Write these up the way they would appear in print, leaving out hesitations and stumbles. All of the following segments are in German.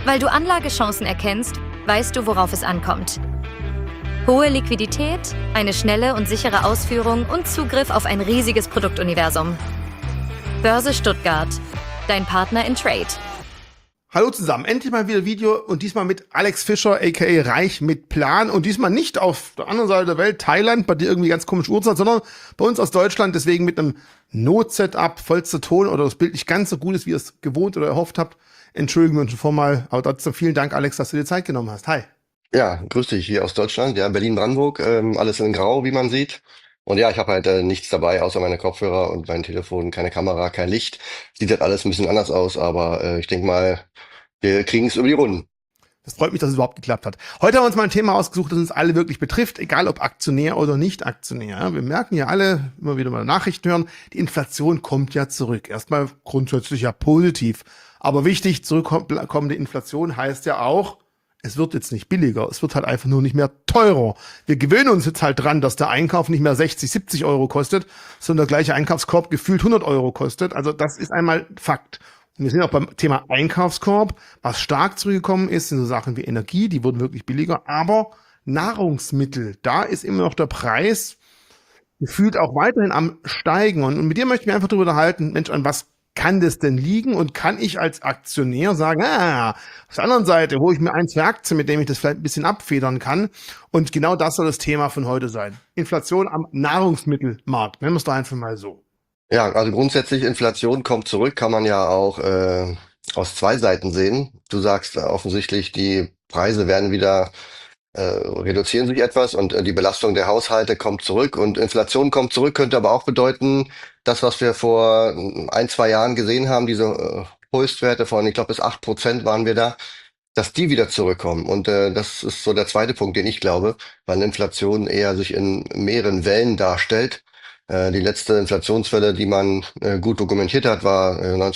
Weil du Anlagechancen erkennst, weißt du, worauf es ankommt. Hohe Liquidität, eine schnelle und sichere Ausführung und Zugriff auf ein riesiges Produktuniversum. Börse Stuttgart, dein Partner in Trade. Hallo zusammen, endlich mal wieder Video und diesmal mit Alex Fischer, aka Reich mit Plan, und diesmal nicht auf der anderen Seite der Welt, Thailand, bei dir irgendwie ganz komische Uhrzeit, sondern bei uns aus Deutschland, deswegen mit einem Not-Setup, vollster Ton oder das Bild nicht ganz so gut ist, wie ihr es gewohnt oder erhofft habt. Entschuldigen wir uns schon vormal, aber trotzdem vielen Dank, Alex, dass du dir Zeit genommen hast. Hi. Ja, grüß dich hier aus Deutschland, ja, Berlin-Brandenburg, alles in Grau, wie man sieht. Und ja, ich habe halt nichts dabei, außer meine Kopfhörer und mein Telefon, keine Kamera, kein Licht. Sieht halt alles ein bisschen anders aus, aber ich denke mal, wir kriegen es über die Runden. Das freut mich, dass es überhaupt geklappt hat. Heute haben wir uns mal ein Thema ausgesucht, das uns alle wirklich betrifft, egal ob Aktionär oder nicht Aktionär. Ja, wir merken ja alle, immer wieder mal Nachrichten hören, die Inflation kommt ja zurück. Erstmal grundsätzlich ja positiv. Aber wichtig, zurückkommende Inflation heißt ja auch, es wird jetzt nicht billiger, es wird halt einfach nur nicht mehr teurer. Wir gewöhnen uns jetzt halt dran, dass der Einkauf nicht mehr 60, 70 Euro kostet, sondern der gleiche Einkaufskorb gefühlt 100 Euro kostet. Also das ist einmal Fakt. Und wir sind auch beim Thema Einkaufskorb. Was stark zurückgekommen ist, sind so Sachen wie Energie, die wurden wirklich billiger, aber Nahrungsmittel, da ist immer noch der Preis gefühlt auch weiterhin am Steigen. Und mit dir möchte ich mich einfach darüber unterhalten, Mensch, an was kann das denn liegen? Und kann ich als Aktionär sagen, auf der anderen Seite hole ich mir ein, zwei Aktien, mit denen ich das vielleicht ein bisschen abfedern kann. Und genau das soll das Thema von heute sein. Inflation am Nahrungsmittelmarkt. Nennen wir es doch einfach mal so. Ja, also grundsätzlich Inflation kommt zurück, kann man ja auch aus zwei Seiten sehen. Du sagst offensichtlich, die Preise werden wieder reduzieren sich etwas und die Belastung der Haushalte kommt zurück und Inflation kommt zurück, könnte aber auch bedeuten, das, was wir vor ein, zwei Jahren gesehen haben, diese Höchstwerte von, ich glaube, bis 8% waren wir da, dass die wieder zurückkommen. Und das ist so der zweite Punkt, den ich glaube, weil Inflation eher sich in mehreren Wellen darstellt. Die letzte Inflationswelle, die man gut dokumentiert hat, war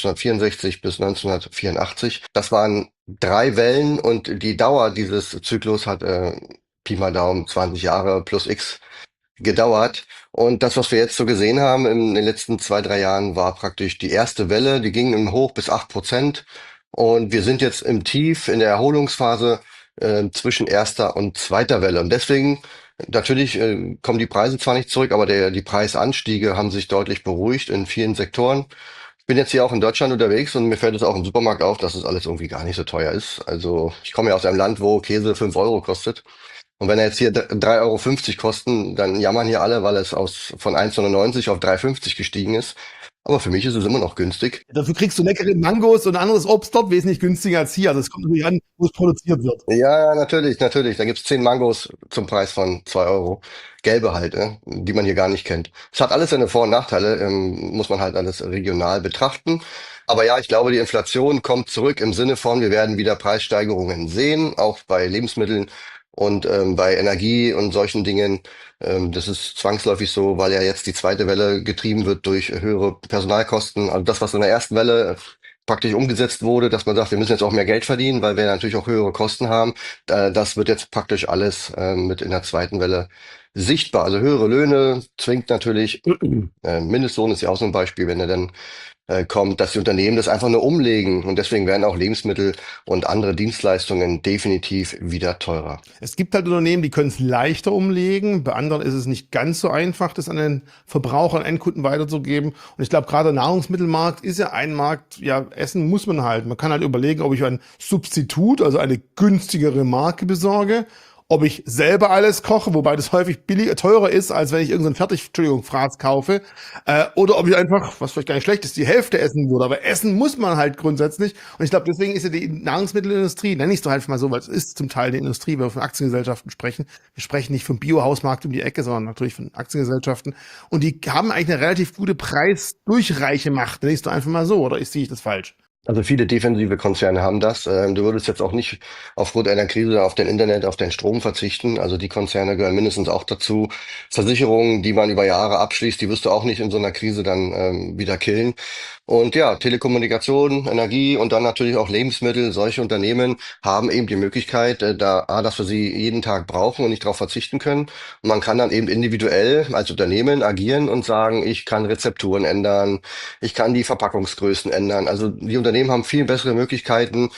1964 bis 1984. Das waren 3 Wellen und die Dauer dieses Zyklus hat Pi mal Daumen 20 Jahre plus X gedauert. Und das, was wir jetzt so gesehen haben in den letzten 2, 3 Jahren, war praktisch die erste Welle. Die ging im Hoch bis 8%. Und wir sind jetzt im Tief in der Erholungsphase zwischen erster und zweiter Welle. Und deswegen natürlich kommen die Preise zwar nicht zurück, aber die Preisanstiege haben sich deutlich beruhigt in vielen Sektoren. Ich bin jetzt hier auch in Deutschland unterwegs und mir fällt es auch im Supermarkt auf, dass es alles irgendwie gar nicht so teuer ist. Also ich komme ja aus einem Land, wo Käse 5 Euro kostet. Und wenn er jetzt hier 3,50 € kosten, dann jammern hier alle, weil es von 1,99 auf 3,50 gestiegen ist. Aber für mich ist es immer noch günstig. Dafür kriegst du leckere Mangos und anderes Obst dort wesentlich günstiger als hier. Also es kommt natürlich an, wo es produziert wird. Ja, natürlich, natürlich. Da gibt's 10 Mangos zum Preis von 2 Euro. Gelbe halt, die man hier gar nicht kennt. Es hat alles seine Vor- und Nachteile, muss man halt alles regional betrachten. Aber ja, ich glaube, die Inflation kommt zurück im Sinne von, wir werden wieder Preissteigerungen sehen, auch bei Lebensmitteln und bei Energie und solchen Dingen. Das ist zwangsläufig so, weil ja jetzt die zweite Welle getrieben wird durch höhere Personalkosten. Also das, was in der ersten Welle praktisch umgesetzt wurde, dass man sagt, wir müssen jetzt auch mehr Geld verdienen, weil wir natürlich auch höhere Kosten haben. Das wird jetzt praktisch alles mit in der zweiten Welle sichtbar. Also höhere Löhne zwingt natürlich, Mindestlohn ist ja auch so ein Beispiel, wenn er dann kommt, dass die Unternehmen das einfach nur umlegen und deswegen werden auch Lebensmittel und andere Dienstleistungen definitiv wieder teurer. Es gibt halt Unternehmen, die können es leichter umlegen. Bei anderen ist es nicht ganz so einfach, das an den Verbraucher und Endkunden weiterzugeben. Und ich glaube, gerade der Nahrungsmittelmarkt ist ja ein Markt, ja, essen muss man halt. Man kann halt überlegen, ob ich ein Substitut, also eine günstigere Marke besorge, ob ich selber alles koche, wobei das häufig teurer ist, als wenn ich irgendeinen Fraß kaufe, oder ob ich einfach, was vielleicht gar nicht schlecht ist, die Hälfte essen würde. Aber essen muss man halt grundsätzlich. Und ich glaube, deswegen ist ja die Nahrungsmittelindustrie, nenne ich es doch einfach mal so, weil es ist zum Teil die Industrie, wenn wir von Aktiengesellschaften sprechen. Wir sprechen nicht vom Biohausmarkt um die Ecke, sondern natürlich von Aktiengesellschaften. Und die haben eigentlich eine relativ gute Preisdurchreiche-Macht, nenne ich es doch einfach mal so, oder sehe ich das falsch? Also viele defensive Konzerne haben das. Du würdest jetzt auch nicht aufgrund einer Krise auf den Internet, auf den Strom verzichten. Also die Konzerne gehören mindestens auch dazu. Versicherungen, die man über Jahre abschließt, die wirst du auch nicht in so einer Krise dann wieder killen. Und ja, Telekommunikation, Energie und dann natürlich auch Lebensmittel. Solche Unternehmen haben eben die Möglichkeit, dass wir sie jeden Tag brauchen und nicht darauf verzichten können. Und man kann dann eben individuell als Unternehmen agieren und sagen, ich kann Rezepturen ändern, ich kann die Verpackungsgrößen ändern. Also die Unternehmen haben viel bessere Möglichkeiten,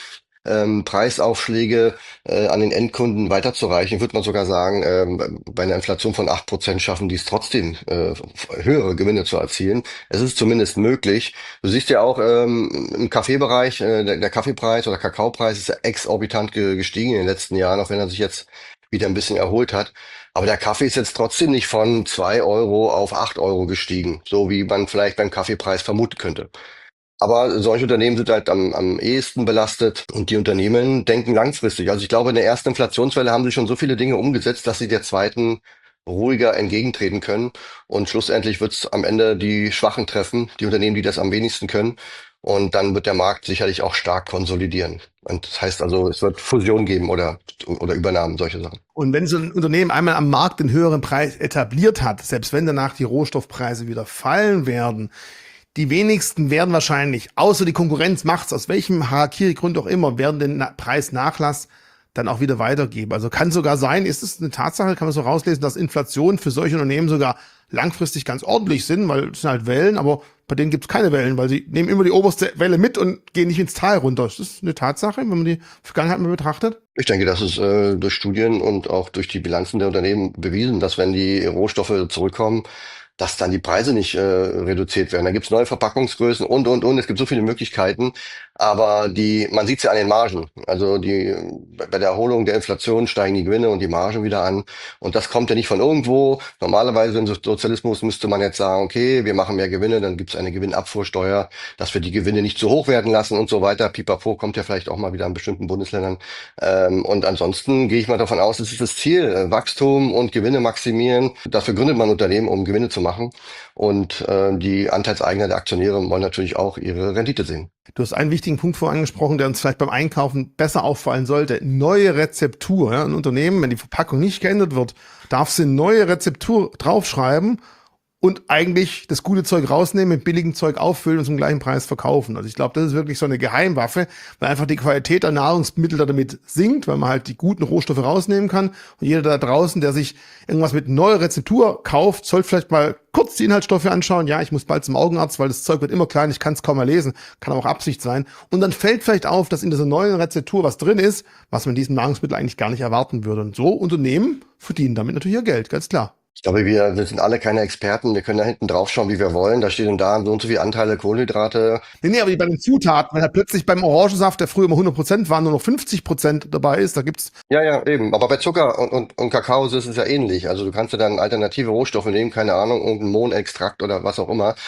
Preisaufschläge an den Endkunden weiterzureichen. Würde man sogar sagen, bei einer Inflation von 8% schaffen die es trotzdem, höhere Gewinne zu erzielen. Es ist zumindest möglich. Du siehst ja auch im Kaffeebereich, der Kaffeepreis oder Kakaopreis ist ja exorbitant gestiegen in den letzten Jahren, auch wenn er sich jetzt wieder ein bisschen erholt hat. Aber der Kaffee ist jetzt trotzdem nicht von 2 € auf 8 € gestiegen, so wie man vielleicht beim Kaffeepreis vermuten könnte. Aber solche Unternehmen sind halt am ehesten belastet und die Unternehmen denken langfristig. Also ich glaube, in der ersten Inflationswelle haben sie schon so viele Dinge umgesetzt, dass sie der zweiten ruhiger entgegentreten können. Und schlussendlich wird es am Ende die Schwachen treffen, die Unternehmen, die das am wenigsten können. Und dann wird der Markt sicherlich auch stark konsolidieren. Und das heißt also, es wird Fusion geben oder Übernahmen, solche Sachen. Und wenn so ein Unternehmen einmal am Markt den höheren Preis etabliert hat, selbst wenn danach die Rohstoffpreise wieder fallen werden, die wenigsten werden wahrscheinlich, außer die Konkurrenz macht's, aus welchem Harakiri-Grund auch immer, werden den Preisnachlass dann auch wieder weitergeben. Also kann sogar sein, ist es eine Tatsache, kann man so rauslesen, dass Inflation für solche Unternehmen sogar langfristig ganz ordentlich sind, weil es sind halt Wellen, aber bei denen gibt's keine Wellen, weil sie nehmen immer die oberste Welle mit und gehen nicht ins Tal runter. Ist das eine Tatsache, wenn man die Vergangenheit mal betrachtet? Ich denke, das ist durch Studien und auch durch die Bilanzen der Unternehmen bewiesen, dass wenn die Rohstoffe zurückkommen, dass dann die Preise nicht reduziert werden. Da gibt's neue Verpackungsgrößen und. Es gibt so viele Möglichkeiten, aber man sieht's ja an den Margen. Also bei der Erholung der Inflation steigen die Gewinne und die Margen wieder an. Und das kommt ja nicht von irgendwo. Normalerweise im Sozialismus müsste man jetzt sagen, okay, wir machen mehr Gewinne, dann gibt's eine Gewinnabfuhrsteuer, dass wir die Gewinne nicht zu hoch werden lassen und so weiter. Pipapo kommt ja vielleicht auch mal wieder in bestimmten Bundesländern. Und ansonsten gehe ich mal davon aus, es ist das Ziel, Wachstum und Gewinne maximieren. Dafür gründet man Unternehmen, um Gewinne zu machen. Und die Anteilseigner der Aktionäre wollen natürlich auch ihre Rendite sehen. Du hast einen wichtigen Punkt vorhin angesprochen, der uns vielleicht beim Einkaufen besser auffallen sollte. Neue Rezeptur. Ja? Ein Unternehmen, wenn die Verpackung nicht geändert wird, darf sie eine neue Rezeptur draufschreiben und eigentlich das gute Zeug rausnehmen, mit billigem Zeug auffüllen und zum gleichen Preis verkaufen. Also ich glaube, das ist wirklich so eine Geheimwaffe, weil einfach die Qualität der Nahrungsmittel damit sinkt, weil man halt die guten Rohstoffe rausnehmen kann. Und jeder da draußen, der sich irgendwas mit neuer Rezeptur kauft, sollte vielleicht mal kurz die Inhaltsstoffe anschauen. Ja, ich muss bald zum Augenarzt, weil das Zeug wird immer klein, ich kann es kaum mehr lesen. Kann auch Absicht sein. Und dann fällt vielleicht auf, dass in dieser neuen Rezeptur was drin ist, was man in diesem Nahrungsmittel eigentlich gar nicht erwarten würde. Und so Unternehmen verdienen damit natürlich ihr Geld, ganz klar. Ich glaube, wir sind alle keine Experten. Wir können da hinten drauf schauen, wie wir wollen. Da steht und da so und so viele Anteile Kohlenhydrate. Nee, aber bei den Zutaten, wenn halt plötzlich beim Orangensaft, der früher immer 100% war, nur noch 50% dabei ist, da gibt's. Ja, eben. Aber bei Zucker und Kakao ist es ja ähnlich. Also du kannst ja dann alternative Rohstoffe nehmen, keine Ahnung, irgendein Mohnextrakt oder was auch immer.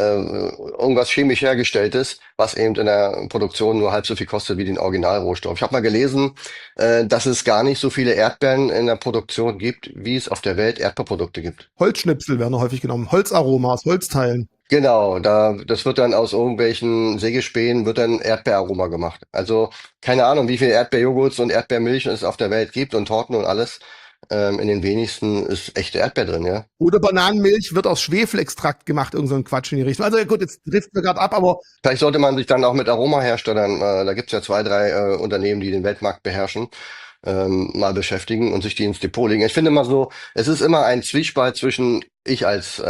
Irgendwas chemisch hergestelltes, was eben in der Produktion nur halb so viel kostet wie den Originalrohstoff. Ich habe mal gelesen, dass es gar nicht so viele Erdbeeren in der Produktion gibt, wie es auf der Welt Erdbeerprodukte gibt. Holzschnipsel werden häufig genommen, Holzaroma aus Holzteilen. Genau, das wird dann aus irgendwelchen Sägespänen wird dann Erdbeeraroma gemacht. Also keine Ahnung, wie viel Erdbeerjoghurts und Erdbeermilch es auf der Welt gibt und Torten und alles. In den wenigsten ist echte Erdbeer drin, ja. Oder Bananenmilch wird aus Schwefelextrakt gemacht, irgend so ein Quatsch in die Richtung. Also ja gut, jetzt trifft wir gerade ab, aber Vielleicht sollte man sich dann auch mit Aromaherstellern, da gibt's ja 2, 3 Unternehmen, die den Weltmarkt beherrschen, mal beschäftigen und sich die ins Depot legen. Ich finde immer so, es ist immer ein Zwiespalt zwischen ich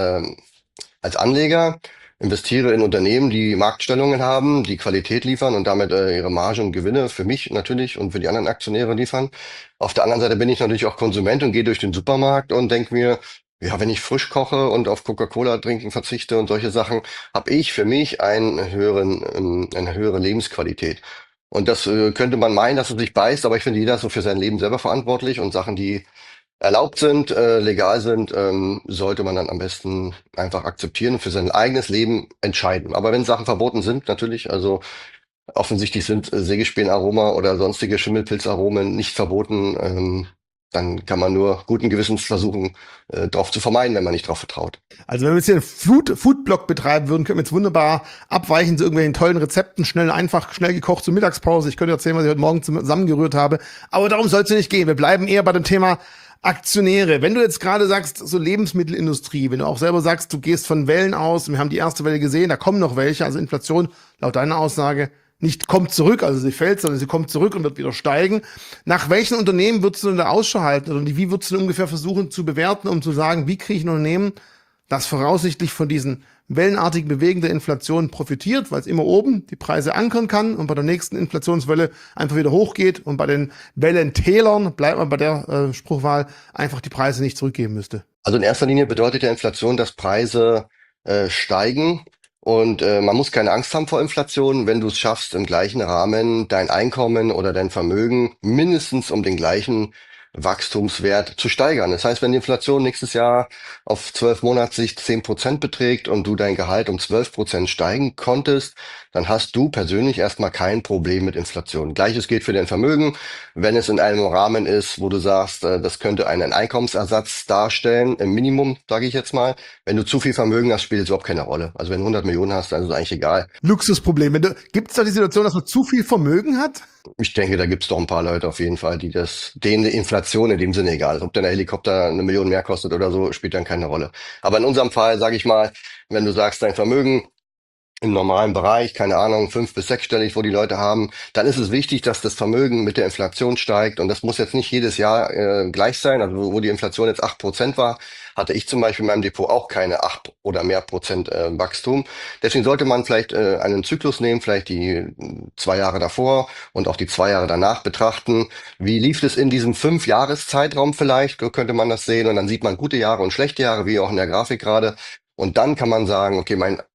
als Anleger investiere in Unternehmen, die Marktstellungen haben, die Qualität liefern und damit ihre Margen und Gewinne für mich natürlich und für die anderen Aktionäre liefern. Auf der anderen Seite bin ich natürlich auch Konsument und gehe durch den Supermarkt und denke mir, ja, wenn ich frisch koche und auf Coca-Cola trinken verzichte und solche Sachen, habe ich für mich eine höhere Lebensqualität. Und das könnte man meinen, dass es sich beißt, aber ich finde, jeder ist so für sein Leben selber verantwortlich und Sachen, die erlaubt sind, legal sind, sollte man dann am besten einfach akzeptieren und für sein eigenes Leben entscheiden. Aber wenn Sachen verboten sind, natürlich, also offensichtlich sind Sägespäenaroma oder sonstige Schimmelpilzaromen nicht verboten, dann kann man nur guten Gewissens versuchen, drauf zu vermeiden, wenn man nicht drauf vertraut. also wenn wir jetzt hier einen Foodblog betreiben würden, könnten wir jetzt wunderbar abweichen zu irgendwelchen tollen Rezepten, schnell gekocht zur Mittagspause. Ich könnte erzählen, was ich heute Morgen zusammengerührt habe. Aber darum soll es ja nicht gehen. Wir bleiben eher bei dem Thema Aktionäre. Wenn du jetzt gerade sagst, so Lebensmittelindustrie, wenn du auch selber sagst, du gehst von Wellen aus, wir haben die erste Welle gesehen, da kommen noch welche, also Inflation, laut deiner Aussage, nicht kommt zurück, also sie fällt, sondern sie kommt zurück und wird wieder steigen. Nach welchen Unternehmen würdest du denn da Ausschau halten? Oder wie würdest du denn ungefähr versuchen zu bewerten, um zu sagen, wie kriege ich ein Unternehmen, das voraussichtlich von diesen wellenartig bewegende Inflation profitiert, weil es immer oben die Preise ankern kann und bei der nächsten Inflationswelle einfach wieder hochgeht und bei den Wellentälern, bleibt man bei der Spruchwahl, einfach die Preise nicht zurückgeben müsste. Also in erster Linie bedeutet ja Inflation, dass Preise steigen und man muss keine Angst haben vor Inflation, wenn du es schaffst, im gleichen Rahmen dein Einkommen oder dein Vermögen mindestens um den gleichen Wachstumswert zu steigern. Das heißt, wenn die Inflation nächstes Jahr auf 12 Monatssicht 10% beträgt und du dein Gehalt um 12% steigen konntest, dann hast du persönlich erstmal kein Problem mit Inflation. Gleiches gilt für dein Vermögen. Wenn es in einem Rahmen ist, wo du sagst, das könnte einen Einkommensersatz darstellen, im Minimum, sage ich jetzt mal. Wenn du zu viel Vermögen hast, spielt es überhaupt keine Rolle. Also wenn du 100 Millionen hast, dann ist es eigentlich egal. Luxusproblem. Gibt es da die Situation, dass man zu viel Vermögen hat? Ich denke, da gibt's doch ein paar Leute auf jeden Fall, denen die Inflation in dem Sinne egal ist. Ob der Helikopter 1 Million mehr kostet oder so, spielt dann keine Rolle. Aber in unserem Fall, sage ich mal, wenn du sagst, dein Vermögen im normalen Bereich, keine Ahnung, 5- bis 6-stellig, wo die Leute haben, dann ist es wichtig, dass das Vermögen mit der Inflation steigt. Und das muss jetzt nicht jedes Jahr gleich sein. Also wo die Inflation jetzt 8% war, hatte ich zum Beispiel in meinem Depot auch keine 8 oder mehr Prozent Wachstum. Deswegen sollte man vielleicht einen Zyklus nehmen, vielleicht die 2 Jahre davor und auch die 2 Jahre danach betrachten. Wie lief es in diesem 5-Jahres-Zeitraum vielleicht? So könnte man das sehen. Und dann sieht man gute Jahre und schlechte Jahre, wie auch in der Grafik gerade. Und dann kann man sagen, okay,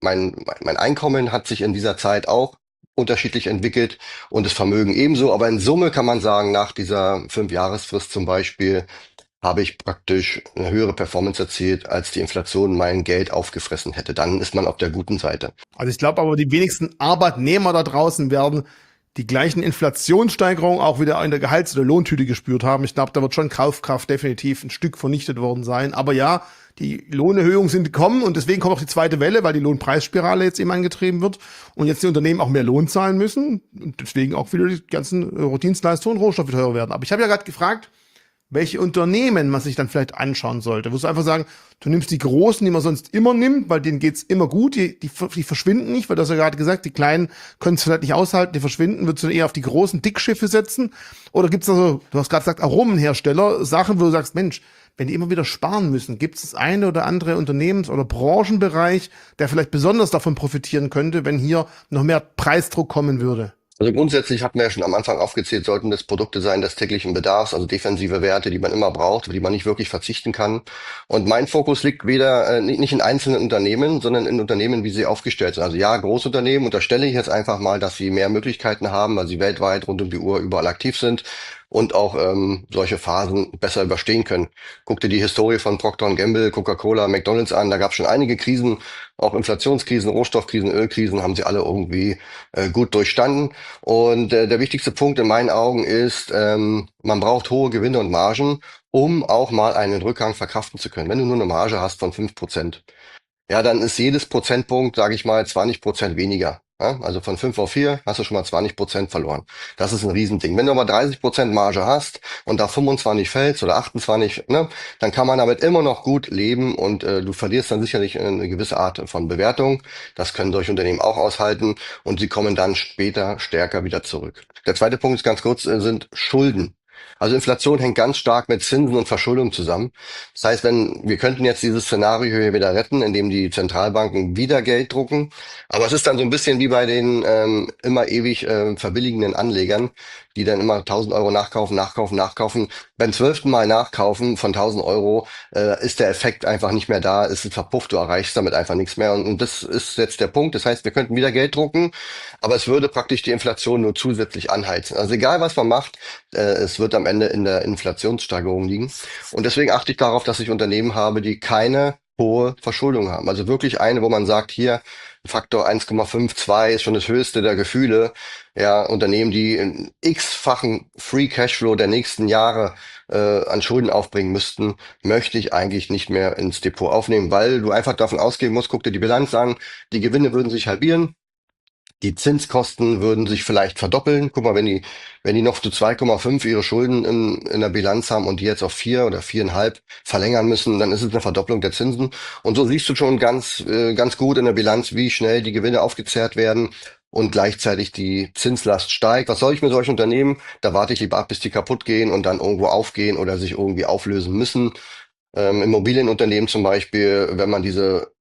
mein Einkommen hat sich in dieser Zeit auch unterschiedlich entwickelt und das Vermögen ebenso. Aber in Summe kann man sagen, nach dieser 5-Jahresfrist zum Beispiel habe ich praktisch eine höhere Performance erzielt, als die Inflation mein Geld aufgefressen hätte. Dann ist man auf der guten Seite. Also ich glaube aber, die wenigsten Arbeitnehmer da draußen werden die gleichen Inflationssteigerungen auch wieder in der Gehalts- oder Lohntüte gespürt haben. Ich glaube, da wird schon Kaufkraft definitiv ein Stück vernichtet worden sein. Aber ja, die Lohnerhöhungen sind gekommen und deswegen kommt auch die zweite Welle, weil die Lohnpreisspirale jetzt eben angetrieben wird und jetzt die Unternehmen auch mehr Lohn zahlen müssen und deswegen auch wieder die ganzen Dienstleistungen und Rohstoffe teurer werden. Aber ich habe ja gerade gefragt, welche Unternehmen man sich dann vielleicht anschauen sollte. Wo du einfach sagen, du nimmst die Großen, die man sonst immer nimmt, weil denen geht's immer gut, die verschwinden nicht, weil du hast ja gerade gesagt, die Kleinen können es vielleicht nicht aushalten, die verschwinden, würdest du eher auf die großen Dickschiffe setzen? Oder gibt's da so, du hast gerade gesagt, Aromenhersteller, Sachen, wo du sagst, Mensch, wenn die immer wieder sparen müssen, gibt es das eine oder andere Unternehmens- oder Branchenbereich, der vielleicht besonders davon profitieren könnte, wenn hier noch mehr Preisdruck kommen würde? Also grundsätzlich hatten wir ja schon am Anfang aufgezählt, sollten das Produkte sein des täglichen Bedarfs, also defensive Werte, die man immer braucht, auf die man nicht wirklich verzichten kann. Und mein Fokus liegt weder nicht in einzelnen Unternehmen, sondern in Unternehmen, wie sie aufgestellt sind. Also ja, Großunternehmen unterstelle ich jetzt einfach mal, dass sie mehr Möglichkeiten haben, weil sie weltweit rund um die Uhr überall aktiv sind und auch solche Phasen besser überstehen können. Guck dir die Historie von Procter & Gamble, Coca-Cola, McDonald's an, da gab es schon einige Krisen, auch Inflationskrisen, Rohstoffkrisen, Ölkrisen, haben sie alle irgendwie gut durchstanden. Und der wichtigste Punkt in meinen Augen ist, man braucht hohe Gewinne und Margen, um auch mal einen Rückgang verkraften zu können. Wenn du nur eine Marge hast von 5%, ja, dann ist jedes Prozentpunkt, sage ich mal, 20% weniger. Ja? Also von 5 auf 4 hast du schon mal 20% verloren. Das ist ein Riesending. Wenn du aber 30% Marge hast und da 25 fällst oder 28, ne, dann kann man damit immer noch gut leben und du verlierst dann sicherlich eine gewisse Art von Bewertung. Das können solche Unternehmen auch aushalten und sie kommen dann später stärker wieder zurück. Der zweite Punkt ist ganz kurz, sind Schulden. Also Inflation hängt ganz stark mit Zinsen und Verschuldung zusammen. Das heißt, wir könnten jetzt dieses Szenario hier wieder retten, indem die Zentralbanken wieder Geld drucken. Aber es ist dann so ein bisschen wie bei den immer ewig verbilligenden Anlegern, die dann immer 1.000 € nachkaufen. Beim 12. Mal nachkaufen von 1.000 € ist der Effekt einfach nicht mehr da. Es ist verpufft, du erreichst damit einfach nichts mehr. Und das ist jetzt der Punkt. Das heißt, wir könnten wieder Geld drucken, aber es würde praktisch die Inflation nur zusätzlich anheizen. Also egal, was man macht, es wird am Ende in der Inflationssteigerung liegen. Und deswegen achte ich darauf, dass ich Unternehmen habe, die keine hohe Verschuldung haben. Also wirklich eine, wo man sagt, hier Faktor 1,52 ist schon das höchste der Gefühle. Ja, Unternehmen, die einen x-fachen Free Cashflow der nächsten Jahre an Schulden aufbringen müssten, möchte ich eigentlich nicht mehr ins Depot aufnehmen, weil du einfach davon ausgehen musst, guck dir die Bilanz an, die Gewinne würden sich halbieren. Die Zinskosten würden sich vielleicht verdoppeln. Guck mal, wenn die noch zu 2,5 ihre Schulden in der Bilanz haben und die jetzt auf 4 oder 4,5 verlängern müssen, dann ist es eine Verdopplung der Zinsen. Und so siehst du schon ganz gut in der Bilanz, wie schnell die Gewinne aufgezehrt werden und gleichzeitig die Zinslast steigt. Was soll ich mit solchen Unternehmen? Da warte ich lieber ab, bis die kaputt gehen und dann irgendwo aufgehen oder sich irgendwie auflösen müssen. Immobilienunternehmen zum Beispiel, wenn man diese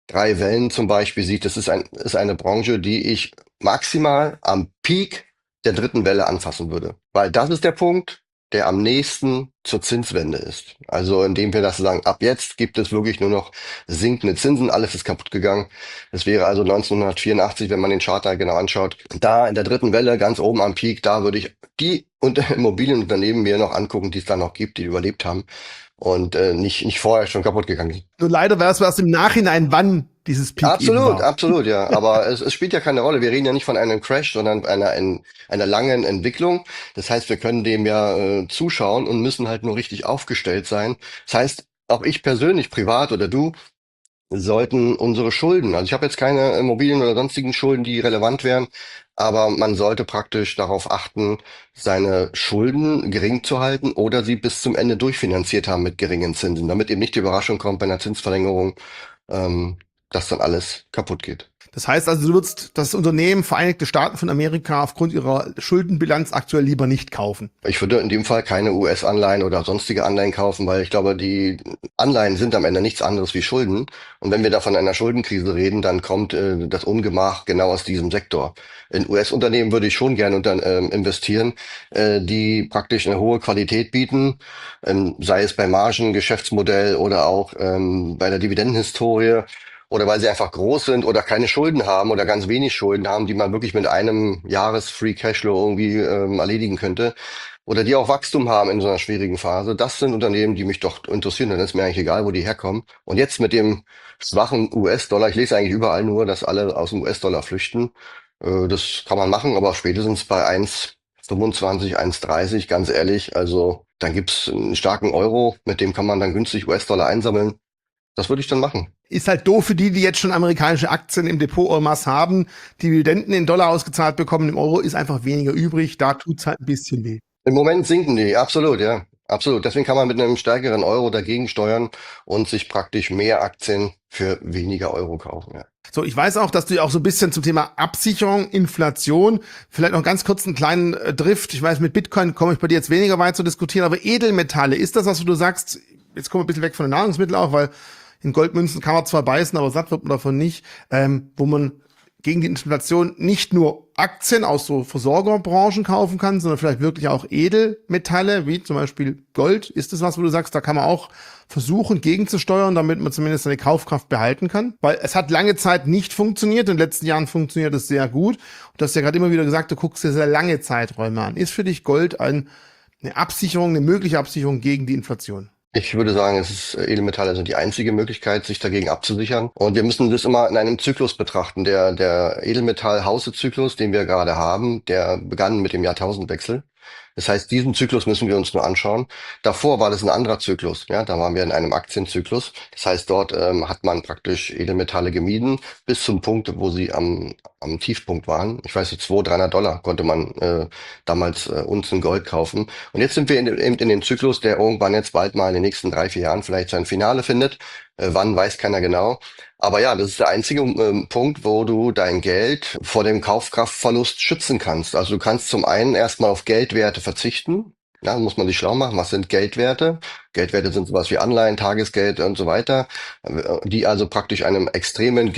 drei Wellen zum Beispiel sieht, das ist eine Branche, die ich maximal am Peak der dritten Welle anfassen würde. Weil das ist der Punkt, der am nächsten zur Zinswende ist. Also indem wir das sagen, ab jetzt gibt es wirklich nur noch sinkende Zinsen, alles ist kaputt gegangen. Das wäre also 1984, wenn man den Chart da genau anschaut. Da in der dritten Welle, ganz oben am Peak, da würde ich die Immobilienunternehmen mir noch angucken, die es da noch gibt, die überlebt haben und nicht vorher schon kaputt gegangen sind. Nur leider wäre es erst im Nachhinein, wann dieses Peak eben Absolut, war. absolut, ja. Aber es spielt ja keine Rolle. Wir reden ja nicht von einem Crash, sondern einer langen Entwicklung. Das heißt, wir können dem ja zuschauen und müssen halt nur richtig aufgestellt sein. Das heißt, auch ich persönlich, privat oder du, sollten unsere Schulden, also ich habe jetzt keine Immobilien oder sonstigen Schulden, die relevant wären, aber man sollte praktisch darauf achten, seine Schulden gering zu halten oder sie bis zum Ende durchfinanziert haben mit geringen Zinsen, damit eben nicht die Überraschung kommt bei einer Zinsverlängerung, ähm, dass dann alles kaputt geht. Das heißt also, du würdest das Unternehmen Vereinigte Staaten von Amerika aufgrund ihrer Schuldenbilanz aktuell lieber nicht kaufen. Ich würde in dem Fall keine US-Anleihen oder sonstige Anleihen kaufen, weil ich glaube, die Anleihen sind am Ende nichts anderes wie Schulden. Und wenn wir da von einer Schuldenkrise reden, dann kommt das Ungemach genau aus diesem Sektor. In US-Unternehmen würde ich schon gerne investieren, die praktisch eine hohe Qualität bieten, sei es bei Margen, Geschäftsmodell oder auch bei der Dividendenhistorie. Oder weil sie einfach groß sind oder keine Schulden haben oder ganz wenig Schulden haben, die man wirklich mit einem Jahres-Free Cashflow irgendwie erledigen könnte. Oder die auch Wachstum haben in so einer schwierigen Phase. Das sind Unternehmen, die mich doch interessieren. Dann ist mir eigentlich egal, wo die herkommen. Und jetzt mit dem schwachen US-Dollar, ich lese eigentlich überall nur, dass alle aus dem US-Dollar flüchten. Das kann man machen, aber spätestens bei 1,25, 1,30, ganz ehrlich, also dann gibt's einen starken Euro, mit dem kann man dann günstig US-Dollar einsammeln. Das würde ich dann machen. Ist halt doof für die, die jetzt schon amerikanische Aktien im Depot en masse haben, Dividenden in Dollar ausgezahlt bekommen, im Euro ist einfach weniger übrig, da tut's halt ein bisschen weh. Im Moment sinken die, absolut, ja. Absolut. Deswegen kann man mit einem stärkeren Euro dagegen steuern und sich praktisch mehr Aktien für weniger Euro kaufen. Ja. So, ich weiß auch, dass du ja auch so ein bisschen zum Thema Absicherung, Inflation, vielleicht noch ganz kurz einen kleinen Drift. Ich weiß, mit Bitcoin komme ich bei dir jetzt weniger weit zu diskutieren, aber Edelmetalle, ist das, was du sagst, jetzt kommen wir ein bisschen weg von den Nahrungsmitteln auch, weil in Goldmünzen kann man zwar beißen, aber satt wird man davon nicht, wo man gegen die Inflation nicht nur Aktien aus so Versorgerbranchen kaufen kann, sondern vielleicht wirklich auch Edelmetalle, wie zum Beispiel Gold. Ist das was, wo du sagst, da kann man auch versuchen, gegenzusteuern, damit man zumindest seine Kaufkraft behalten kann? Weil es hat lange Zeit nicht funktioniert. In den letzten Jahren funktioniert es sehr gut. Und du hast ja gerade immer wieder gesagt, du guckst dir sehr lange Zeiträume an. Ist für dich Gold eine Absicherung, eine mögliche Absicherung gegen die Inflation? Ich würde sagen, Edelmetalle sind die einzige Möglichkeit, sich dagegen abzusichern. Und wir müssen das immer in einem Zyklus betrachten. Der Edelmetall-Hause-Zyklus, den wir gerade haben, der begann mit dem Jahrtausendwechsel. Das heißt, diesen Zyklus müssen wir uns nur anschauen. Davor war das ein anderer Zyklus. Ja, da waren wir in einem Aktienzyklus. Das heißt, dort hat man praktisch Edelmetalle gemieden bis zum Punkt, wo sie am Tiefpunkt waren. Ich weiß, so 200, $300 konnte man damals Unzen Gold kaufen. Und jetzt sind wir eben in dem Zyklus, der irgendwann jetzt bald mal in den nächsten 3, 4 Jahren vielleicht sein Finale findet. Wann, weiß keiner genau. Aber ja, das ist der einzige Punkt, wo du dein Geld vor dem Kaufkraftverlust schützen kannst. Also du kannst zum einen erstmal auf Geldwerte verzichten. Ja, muss man sich schlau machen. Was sind Geldwerte? Geldwerte sind sowas wie Anleihen, Tagesgeld und so weiter, die also praktisch einem extremen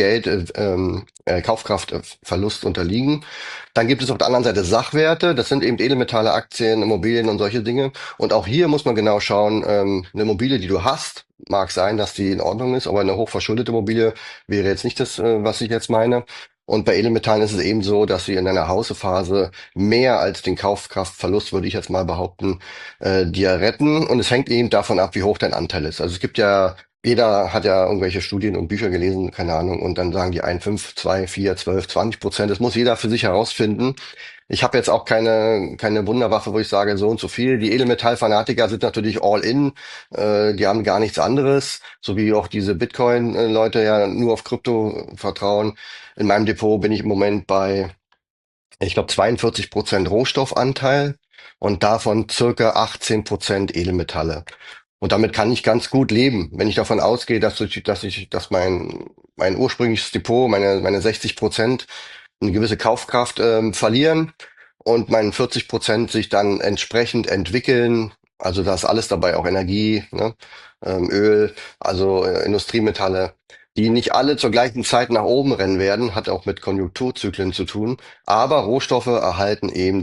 Kaufkraftverlust unterliegen. Dann gibt es auf der anderen Seite Sachwerte. Das sind eben Edelmetalle, Aktien, Immobilien und solche Dinge. Und auch hier muss man genau schauen, eine Immobilie, die du hast, mag sein, dass die in Ordnung ist, aber eine hochverschuldete Immobilie wäre jetzt nicht das, was ich jetzt meine. Und bei Edelmetallen ist es eben so, dass sie in einer Hausephase mehr als den Kaufkraftverlust, würde ich jetzt mal behaupten, dir retten. Und es hängt eben davon ab, wie hoch dein Anteil ist. Also es gibt ja, jeder hat ja irgendwelche Studien und Bücher gelesen, keine Ahnung, und dann sagen die 1, 5, 2, 4, 12, 20%. Das muss jeder für sich herausfinden. Ich habe jetzt auch keine Wunderwaffe, wo ich sage, so und so viel. Die Edelmetallfanatiker sind natürlich all in. Die haben gar nichts anderes. So wie auch diese Bitcoin-Leute ja nur auf Krypto vertrauen. In meinem Depot bin ich im Moment bei, ich glaube, 42% Rohstoffanteil und davon circa 18% Edelmetalle. Und damit kann ich ganz gut leben, wenn ich davon ausgehe, dass mein ursprüngliches Depot, meine 60% eine gewisse Kaufkraft verlieren und meinen 40% sich dann entsprechend entwickeln. Also da ist alles dabei, auch Energie, ne? Öl, also Industriemetalle. die nicht alle zur gleichen Zeit nach oben rennen werden, hat auch mit Konjunkturzyklen zu tun. Aber Rohstoffe erhalten eben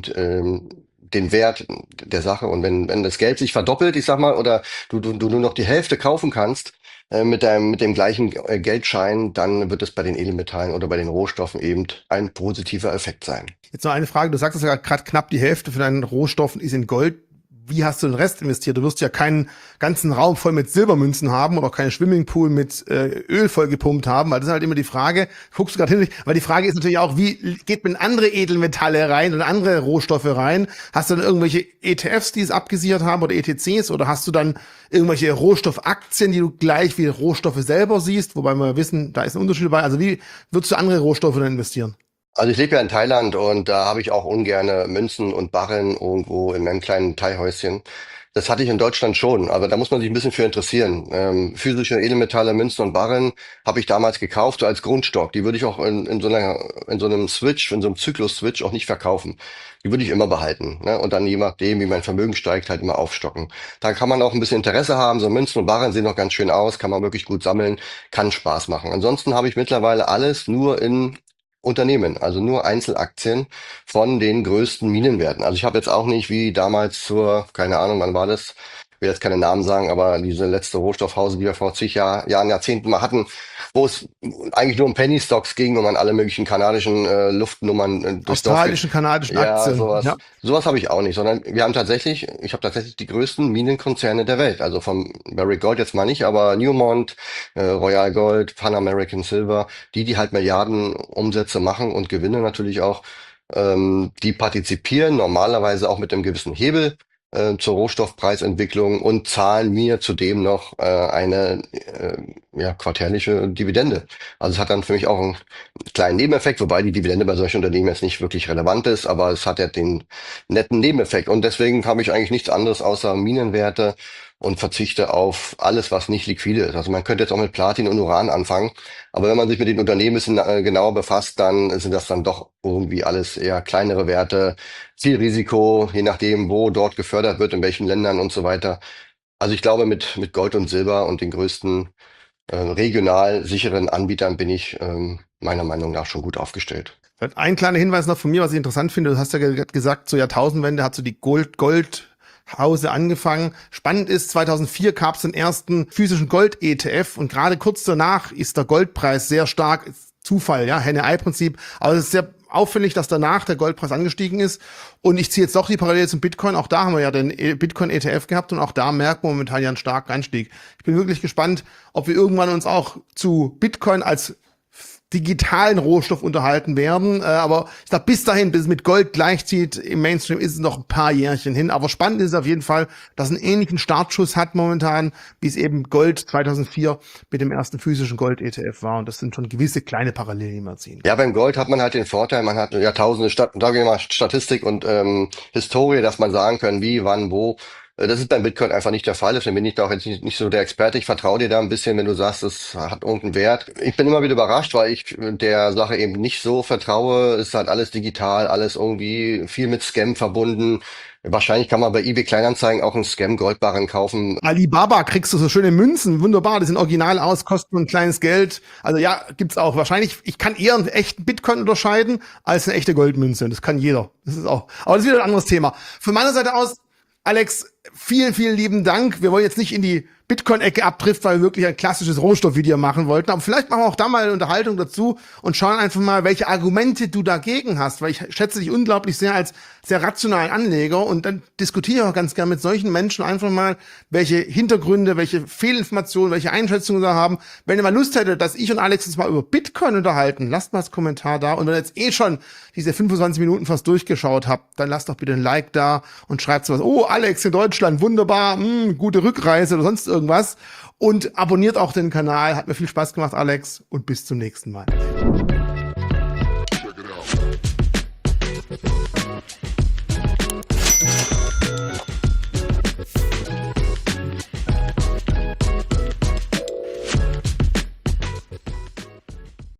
den Wert der Sache. Und wenn das Geld sich verdoppelt, ich sag mal, oder du nur noch die Hälfte kaufen kannst mit dem gleichen Geldschein, dann wird es bei den Edelmetallen oder bei den Rohstoffen eben ein positiver Effekt sein. Jetzt noch eine Frage. Du sagst es ja gerade, knapp die Hälfte von deinen Rohstoffen ist in Gold. Wie hast du den Rest investiert? Du wirst ja keinen ganzen Raum voll mit Silbermünzen haben oder keinen Swimmingpool mit Öl voll gepumpt haben, weil das ist halt immer die Frage, guckst du gerade hin, weil die Frage ist natürlich auch, wie geht man in andere Edelmetalle rein und andere Rohstoffe rein? Hast du dann irgendwelche ETFs, die es abgesichert haben oder ETCs, oder hast du dann irgendwelche Rohstoffaktien, die du gleich wie Rohstoffe selber siehst, wobei wir wissen, da ist ein Unterschied dabei. Also wie würdest du andere Rohstoffe dann investieren? Also ich lebe ja in Thailand und da habe ich auch ungerne Münzen und Barren irgendwo in meinem kleinen Thai-Häuschen. Das hatte ich in Deutschland schon, aber da muss man sich ein bisschen für interessieren. Physische Edelmetalle, Münzen und Barren habe ich damals gekauft, so als Grundstock. Die würde ich auch in so einem Switch, in so einem Zyklus-Switch auch nicht verkaufen. Die würde ich immer behalten, ne? Und dann je nachdem, wie mein Vermögen steigt, halt immer aufstocken. Da kann man auch ein bisschen Interesse haben. So Münzen und Barren sehen noch ganz schön aus, kann man wirklich gut sammeln, kann Spaß machen. Ansonsten habe ich mittlerweile alles nur in Unternehmen, also nur Einzelaktien von den größten Minenwerten. Also ich habe jetzt auch nicht wie damals keine Ahnung, wann war das? Ich will jetzt keine Namen sagen, aber diese letzte Rohstoffhause, die wir vor zig Jahren, Jahrzehnten mal hatten, wo es eigentlich nur um Penny Stocks ging und man alle möglichen kanadischen Luftnummern durchs Dorf. Australischen, kanadischen Ja, Aktien. sowas. Ja. Sowas habe ich auch nicht, sondern ich habe tatsächlich die größten Minenkonzerne der Welt. Also vom Barrick Gold jetzt mal nicht, aber Newmont, Royal Gold, Pan American Silver, die halt Milliarden Umsätze machen und Gewinne natürlich auch. Die partizipieren normalerweise auch mit einem gewissen Hebel zur Rohstoffpreisentwicklung und zahlen mir zudem noch eine quartärliche Dividende. Also es hat dann für mich auch einen kleinen Nebeneffekt, wobei die Dividende bei solchen Unternehmen jetzt nicht wirklich relevant ist, aber es hat ja den netten Nebeneffekt. Und deswegen habe ich eigentlich nichts anderes außer Minenwerte und verzichte auf alles, was nicht liquide ist. Also man könnte jetzt auch mit Platin und Uran anfangen, aber wenn man sich mit den Unternehmen ein bisschen genauer befasst, dann sind das dann doch irgendwie alles eher kleinere Werte, viel Risiko, je nachdem, wo dort gefördert wird, in welchen Ländern und so weiter. Also ich glaube, mit Gold und Silber und den größten regional sicheren Anbietern bin ich meiner Meinung nach schon gut aufgestellt. Ein kleiner Hinweis noch von mir, was ich interessant finde. Du hast ja gesagt, zur Jahrtausendwende hat so die Goldhause angefangen. Spannend ist, 2004 gab es den ersten physischen Gold-ETF und gerade kurz danach ist der Goldpreis sehr stark, Zufall, ja, Henne-Ei-Prinzip, aber es ist sehr auffällig, dass danach der Goldpreis angestiegen ist. Und ich ziehe jetzt doch die Parallele zum Bitcoin. Auch da haben wir ja den Bitcoin-ETF gehabt und auch da merkt man momentan ja einen starken Anstieg. Ich bin wirklich gespannt, ob wir irgendwann uns auch zu Bitcoin als digitalen Rohstoff unterhalten werden. Aber ich glaube, bis dahin, bis es mit Gold gleichzieht, im Mainstream ist es noch ein paar Jährchen hin. Aber spannend ist es auf jeden Fall, dass es einen ähnlichen Startschuss hat momentan, wie es eben Gold 2004 mit dem ersten physischen Gold-ETF war. Und das sind schon gewisse kleine Parallelen, die man ziehen kann. Ja, beim Gold hat man halt den Vorteil, man hat Jahrtausende Statistik und Historie, dass man sagen kann, wie, wann, wo. Das ist beim Bitcoin einfach nicht der Fall. Deswegen bin ich da auch jetzt nicht so der Experte. Ich vertraue dir da ein bisschen, wenn du sagst, es hat irgendeinen Wert. Ich bin immer wieder überrascht, weil ich der Sache eben nicht so vertraue. Es ist halt alles digital, alles irgendwie viel mit Scam verbunden. Wahrscheinlich kann man bei eBay Kleinanzeigen auch einen Scam-Goldbarren kaufen. Alibaba kriegst du so schöne Münzen, wunderbar, die sind original aus, kosten ein kleines Geld. Also ja, gibt's auch. Wahrscheinlich, ich kann eher einen echten Bitcoin unterscheiden als eine echte Goldmünze. Das kann jeder. Das ist auch. Aber das ist wieder ein anderes Thema. Von meiner Seite aus, Alex, vielen, vielen lieben Dank. Wir wollen jetzt nicht in die Bitcoin-Ecke abtrifft, weil wir wirklich ein klassisches Rohstoffvideo machen wollten. Aber vielleicht machen wir auch da mal eine Unterhaltung dazu und schauen einfach mal, welche Argumente du dagegen hast, weil ich schätze dich unglaublich sehr als sehr rationalen Anleger und dann diskutiere ich auch ganz gern mit solchen Menschen einfach mal, welche Hintergründe, welche Fehlinformationen, welche Einschätzungen sie da haben. Wenn ihr mal Lust hättet, dass ich und Alex uns mal über Bitcoin unterhalten, lasst mal das Kommentar da. Und wenn ihr jetzt schon diese 25 Minuten fast durchgeschaut habt, dann lasst doch bitte ein Like da und schreibt sowas. Oh, Alex in Deutschland, wunderbar, gute Rückreise oder sonst irgendwas. Und abonniert auch den Kanal. Hat mir viel Spaß gemacht, Alex. Und bis zum nächsten Mal.